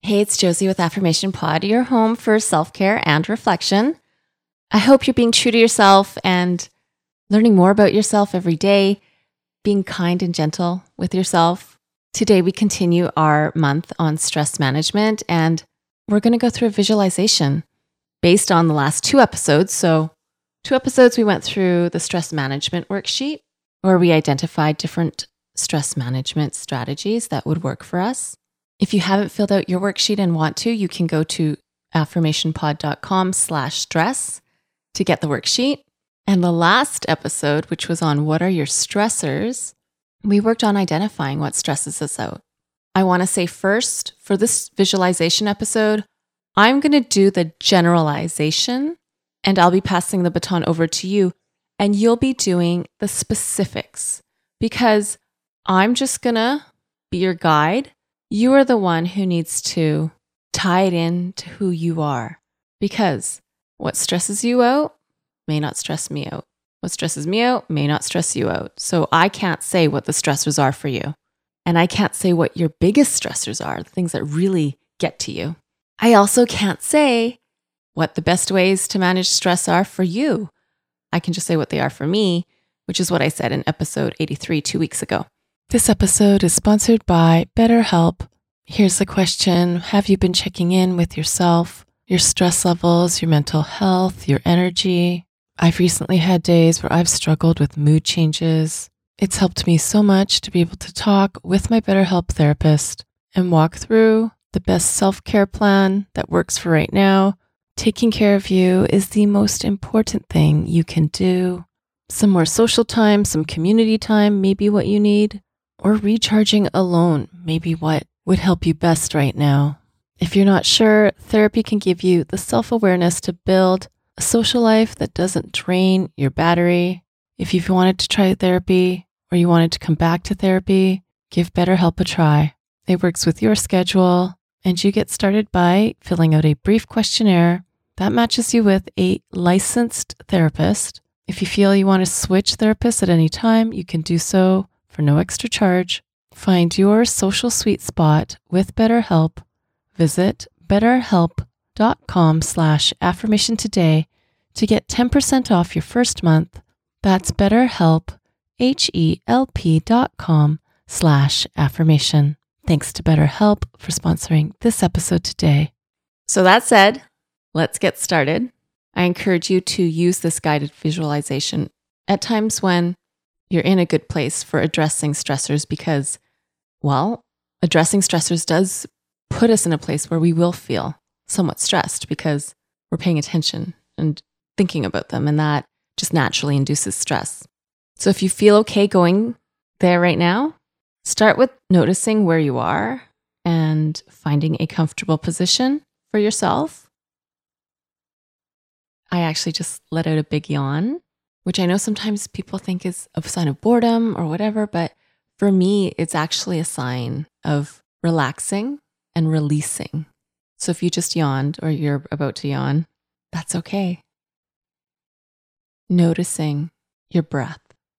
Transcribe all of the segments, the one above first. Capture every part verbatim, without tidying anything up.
Hey, it's Josie with Affirmation Pod, your home for self-care and reflection. I hope you're being true to yourself and learning more about yourself every day, being kind and gentle with yourself. Today, we continue our month on stress management, and we're going to go through a visualization based on the last two episodes. So, two episodes, we went through the stress management worksheet, where we identified different stress management strategies that would work for us. If you haven't filled out your worksheet and want to, you can go to affirmationpod.com slash stress to get the worksheet. And the last episode, which was on what are your stressors, we worked on identifying what stresses us out. I want to say first, for this visualization episode, I'm going to do the generalization, and I'll be passing the baton over to you, and you'll be doing the specifics, because I'm just going to be your guide. You are the one who needs to tie it in to who you are, because what stresses you out may not stress me out. What stresses me out may not stress you out. So I can't say what the stressors are for you. And I can't say what your biggest stressors are, the things that really get to you. I also can't say what the best ways to manage stress are for you. I can just say what they are for me, which is what I said in episode eighty-three two weeks ago. This episode is sponsored by BetterHelp. Here's the question. Have you been checking in with yourself, your stress levels, your mental health, your energy? I've recently had days where I've struggled with mood changes. It's helped me so much to be able to talk with my BetterHelp therapist and walk through the best self-care plan that works for right now. Taking care of you is the most important thing you can do. Some more social time, some community time, maybe what you need. Or recharging alone, maybe what would help you best right now. If you're not sure, therapy can give you the self-awareness to build a social life that doesn't drain your battery. If you've wanted to try therapy or you wanted to come back to therapy, give BetterHelp a try. It works with your schedule, and you get started by filling out a brief questionnaire that matches you with a licensed therapist. If you feel you want to switch therapists at any time, you can do so for no extra charge. Find your social sweet spot with BetterHelp. Visit betterhelp.com slash affirmation today to get ten percent off your first month. That's BetterHelp, H-E-L-P dot com slash affirmation. Thanks to BetterHelp for sponsoring this episode today. So that said, let's get started. I encourage you to use this guided visualization at times when you're in a good place for addressing stressors, because, well, addressing stressors does put us in a place where we will feel somewhat stressed because we're paying attention and thinking about them, and that just naturally induces stress. So if you feel okay going there right now, start with noticing where you are and finding a comfortable position for yourself. I actually just let out a big yawn, which I know sometimes people think is a sign of boredom or whatever, but for me, it's actually a sign of relaxing and releasing. So if you just yawned or you're about to yawn, that's okay. Noticing your breath.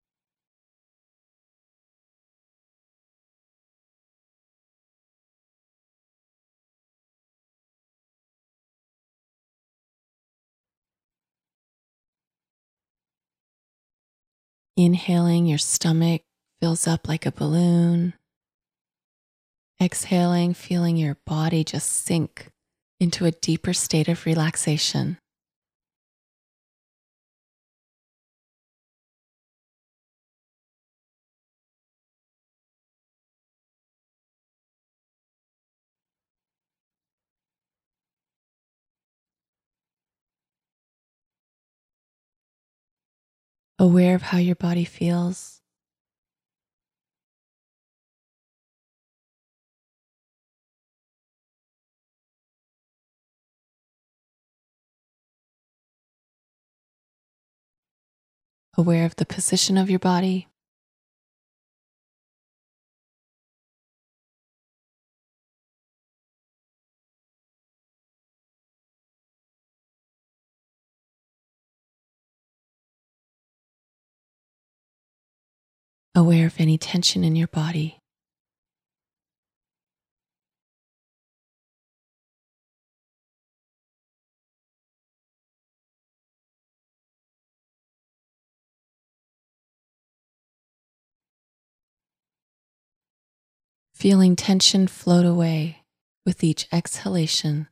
Inhaling, your stomach fills up like a balloon. Exhaling, feeling your body just sink into a deeper state of relaxation. Aware of how your body feels. Aware of the position of your body. Aware of any tension in your body. feeling tension float away with each exhalation.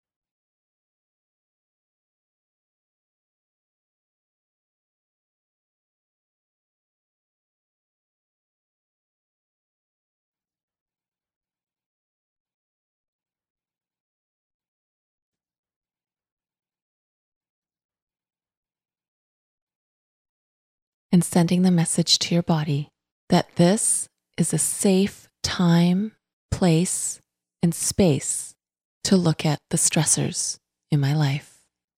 And sending the message to your body that this is a safe time, place, and space to look at the stressors in my life.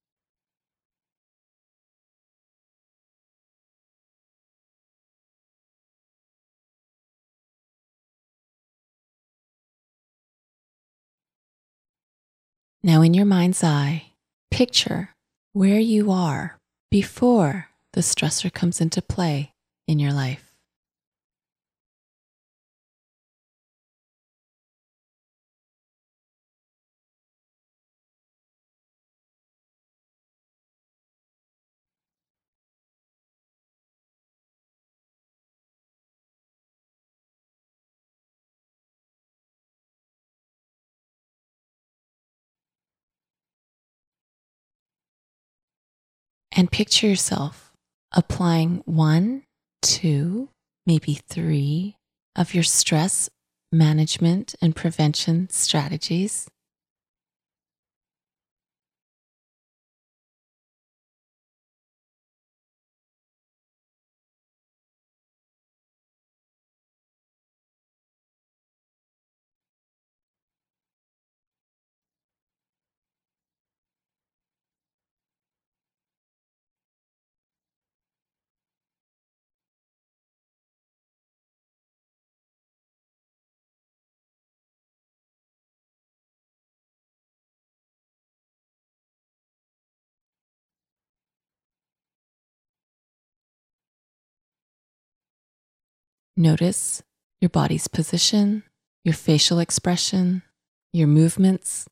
Now, in your mind's eye, picture where you are before the stressor comes into play in your life. And picture yourself applying one, two, maybe three of your stress management and prevention strategies. Notice your body's position, your facial expression, your movements.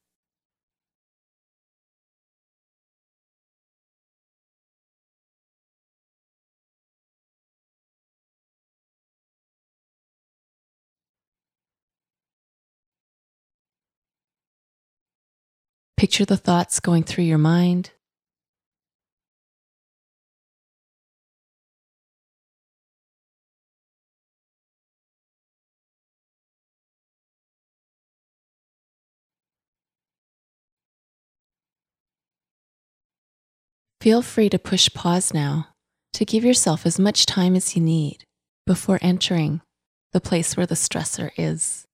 Picture the thoughts going through your mind. Feel free to push pause now to give yourself as much time as you need before entering the place where the stressor is.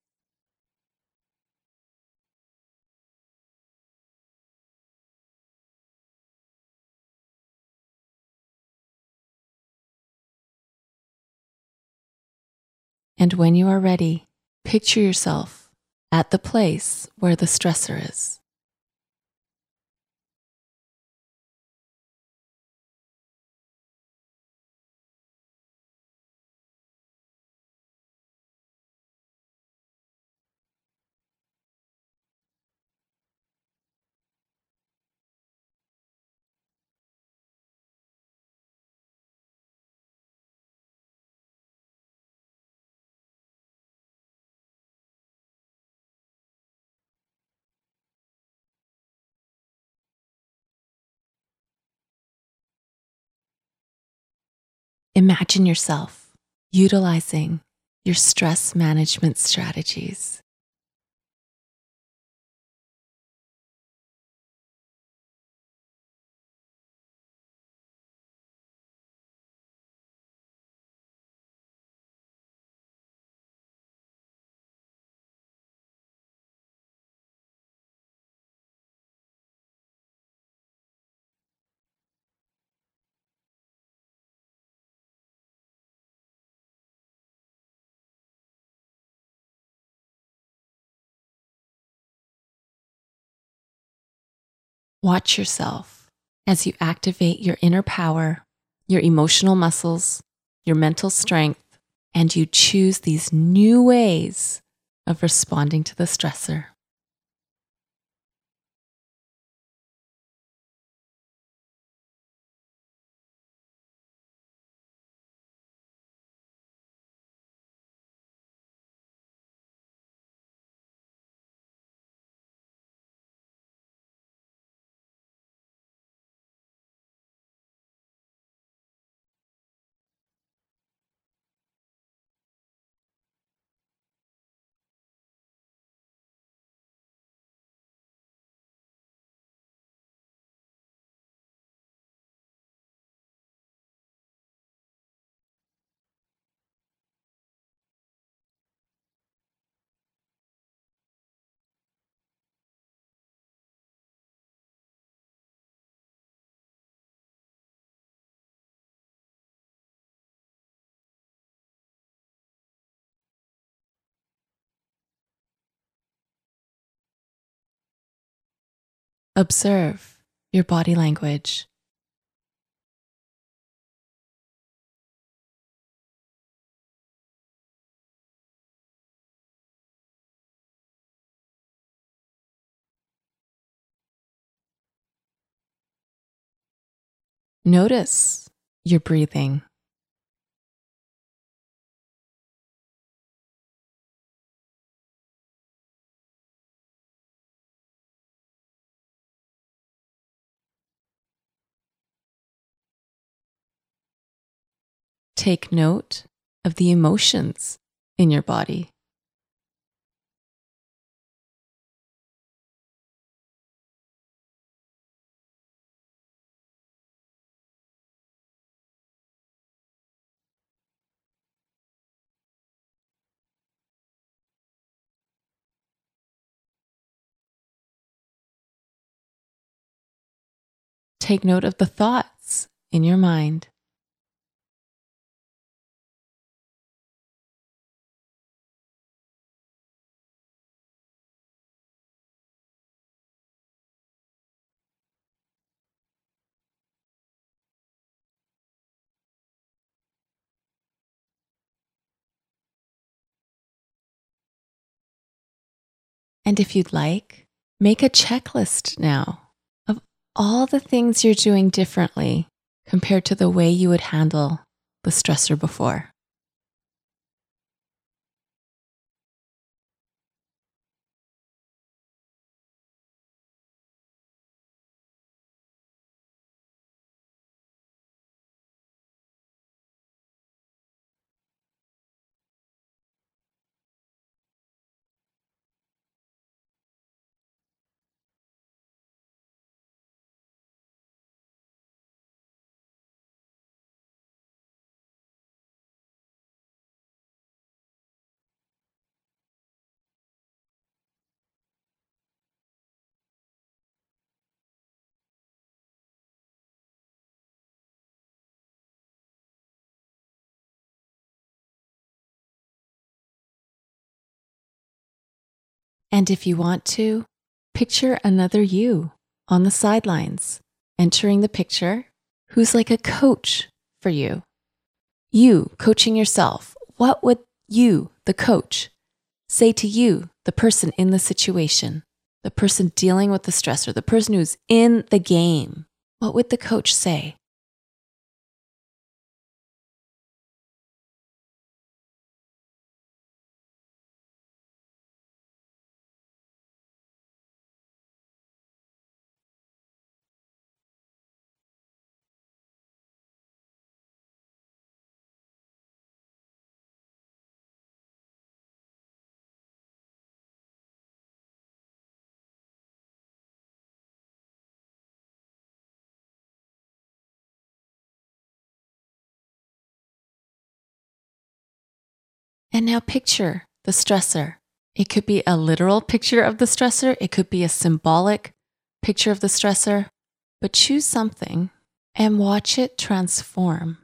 And when you are ready, picture yourself at the place where the stressor is. Imagine yourself utilizing your stress management strategies. Watch yourself as you activate your inner power, your emotional muscles, your mental strength, and you choose these new ways of responding to the stressor. Observe your body language. Notice your breathing. Take note of the emotions in your body. Take note of the thoughts in your mind. And if you'd like, make a checklist now of all the things you're doing differently compared to the way you would handle the stressor before. And if you want to, picture another you on the sidelines, entering the picture, who's like a coach for you. You coaching yourself. What would you, the coach, say to you, the person in the situation, the person dealing with the stressor, the person who's in the game? What would the coach say? And now picture the stressor. It could be a literal picture of the stressor. It could be a symbolic picture of the stressor, but choose something and watch it transform.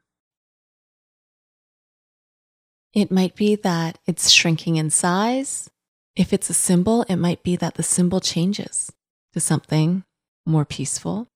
It might be that it's shrinking in size. If it's a symbol, it might be that the symbol changes to something more peaceful.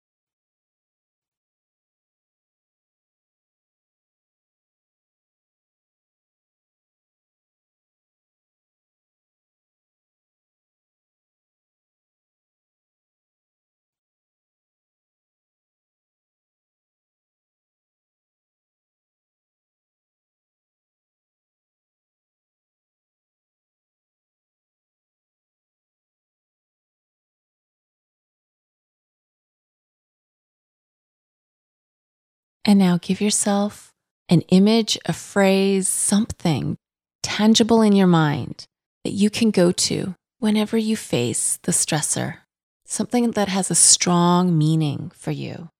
And now give yourself an image, a phrase, something tangible in your mind that you can go to whenever you face the stressor, something that has a strong meaning for you.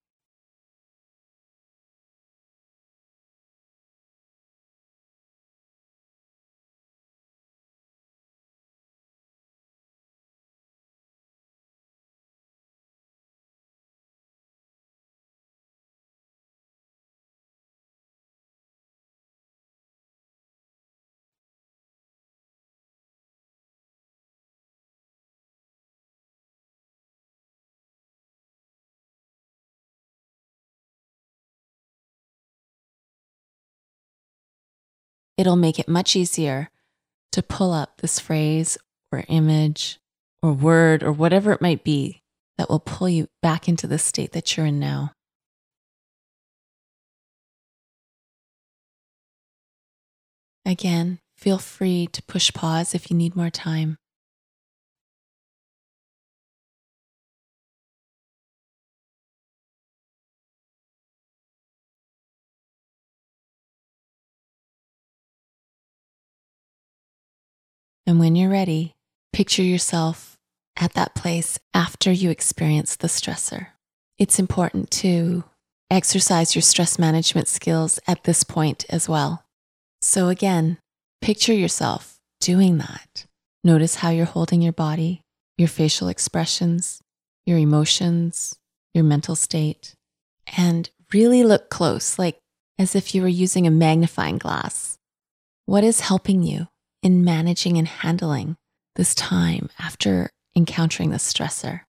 it'll make it much easier to pull up this phrase or image or word or whatever it might be that will pull you back into the state that you're in now. Again, feel free to push pause if you need more time. And when you're ready, picture yourself at that place after you experience the stressor. It's important to exercise your stress management skills at this point as well. So again, picture yourself doing that. Notice how you're holding your body, your facial expressions, your emotions, your mental state, and really look close, like as if you were using a magnifying glass. What is helping you in managing and handling this time after encountering the stressor?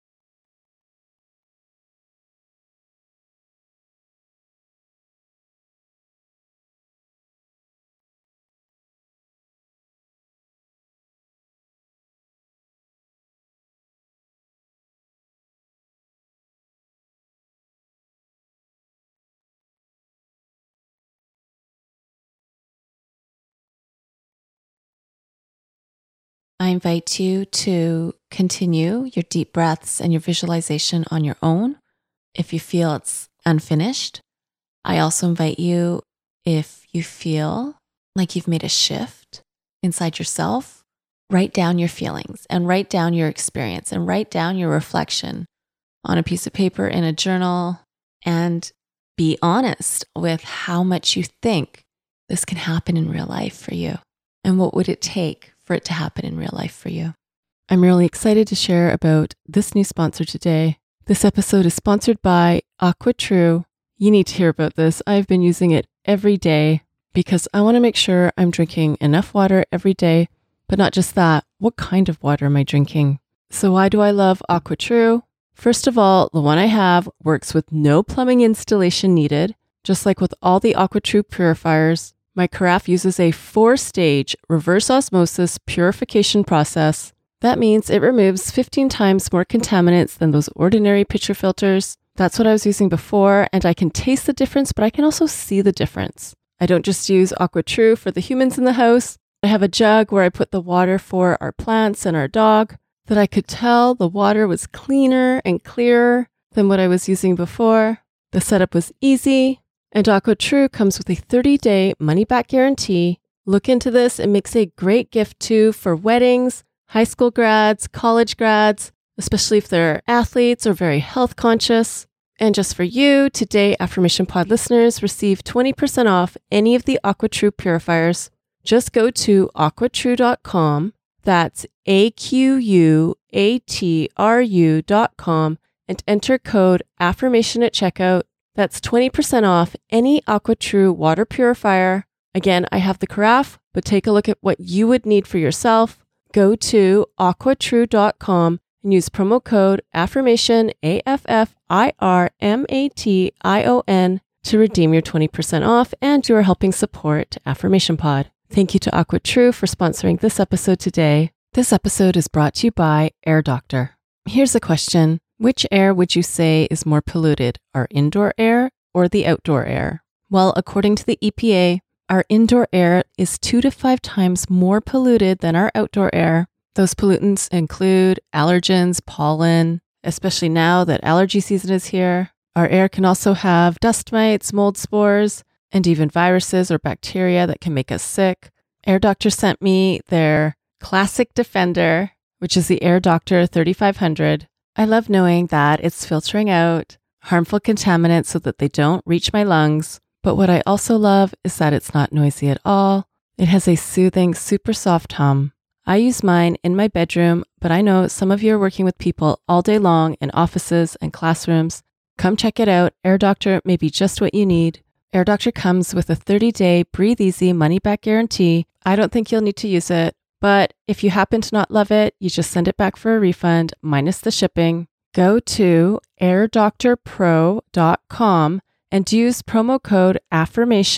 I invite you to continue your deep breaths and your visualization on your own. If you feel it's unfinished, I also invite you, if you feel like you've made a shift inside yourself, write down your feelings and write down your experience and write down your reflection on a piece of paper in a journal, and be honest with how much you think this can happen in real life for you. And what would it take for it to happen in real life for you? I'm really excited to share about this new sponsor today. This episode is sponsored by AquaTrue. You need to hear about this. I've been using it every day because I want to make sure I'm drinking enough water every day, but not just that. What kind of water am I drinking? So why do I love AquaTrue? First of all, the one I have works with no plumbing installation needed. Just like with all the AquaTrue purifiers, my carafe uses a four-stage reverse osmosis purification process. That means it removes fifteen times more contaminants than those ordinary pitcher filters. That's what I was using before, and I can taste the difference, but I can also see the difference. I don't just use AquaTrue for the humans in the house. I have a jug where I put the water for our plants and our dog, that I could tell the water was cleaner and clearer than what I was using before. The setup was easy. And AquaTrue comes with a thirty-day money-back guarantee. Look into this. It makes a great gift too for weddings, high school grads, college grads, especially if they're athletes or very health conscious. And just for you, today Affirmation Pod listeners receive twenty percent off any of the AquaTrue purifiers. Just go to aqua true dot com. That's A Q U A T R U dot com and enter code AFFIRMATION at checkout. That's twenty percent off any AquaTrue water purifier. Again, I have the carafe, but take a look at what you would need for yourself. Go to aqua true dot com and use promo code AFFIRMATION, A F F I R M A T I O N, to redeem your twenty percent off, and you are helping support Affirmation Pod. Thank you to AquaTrue for sponsoring this episode today. This episode is brought to you by Air Doctor. Here's a question. Which air would you say is more polluted, our indoor air or the outdoor air? Well, according to the E P A, our indoor air is two to five times more polluted than our outdoor air. Those pollutants include allergens, pollen, especially now that allergy season is here. Our air can also have dust mites, mold spores, and even viruses or bacteria that can make us sick. Air Doctor sent me their Classic Defender, which is the Air Doctor thirty-five hundred. I love knowing that it's filtering out harmful contaminants so that they don't reach my lungs. But what I also love is that it's not noisy at all. It has a soothing, super soft hum. I use mine in my bedroom, but I know some of you are working with people all day long in offices and classrooms. Come check it out. Air Doctor may be just what you need. Air Doctor comes with a thirty-day breathe easy money-back guarantee. I don't think you'll need to use it. But if you happen to not love it, you just send it back for a refund, minus the shipping. Go to air doctor pro dot com and use promo code AFFIRMATION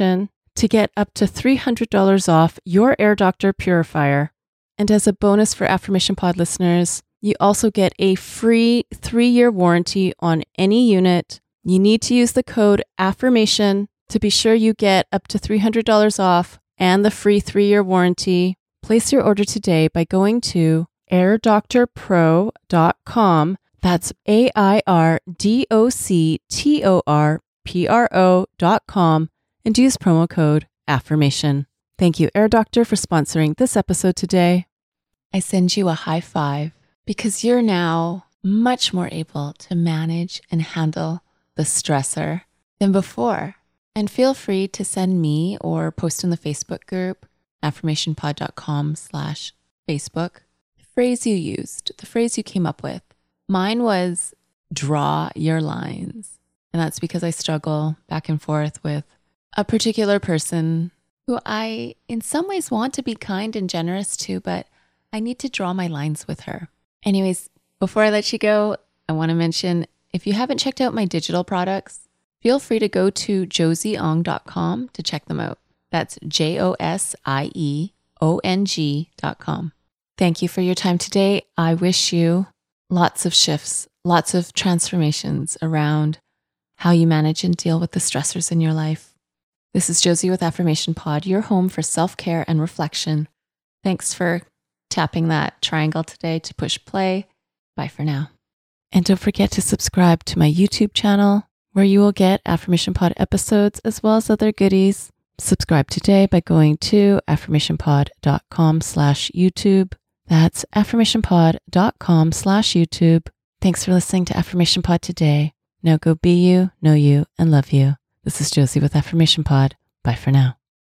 to get up to three hundred dollars off your Air Doctor purifier. And as a bonus for Affirmation Pod listeners, you also get a free three-year warranty on any unit. You need to use the code AFFIRMATION to be sure you get up to three hundred dollars off and the free three-year warranty. Place your order today by going to air doctor pro dot com. That's A I R D O C T O R P R O dot com and use promo code AFFIRMATION. Thank you, Air Doctor, for sponsoring this episode today. I send you a high five because you're now much more able to manage and handle the stressor than before. And feel free to send me or post in the Facebook group, affirmationpod.com slash Facebook, the phrase you used, the phrase you came up with. Mine was draw your lines. And that's because I struggle back and forth with a particular person who I in some ways want to be kind and generous to, but I need to draw my lines with her. Anyways, before I let you go, I want to mention, if you haven't checked out my digital products, feel free to go to josie ong dot com to check them out. That's J O S I E O N G dot com. Thank you for your time today. I wish you lots of shifts, lots of transformations around how you manage and deal with the stressors in your life. This is Josie with Affirmation Pod, your home for self-care and reflection. Thanks for tapping that triangle today to push play. Bye for now. And don't forget to subscribe to my YouTube channel, where you will get Affirmation Pod episodes as well as other goodies. Subscribe today by going to affirmationpod.com slash YouTube. That's affirmationpod.com slash YouTube. Thanks for listening to Affirmation Pod today. Now go be you, know you, and love you. This is Josie with Affirmation Pod. Bye for now.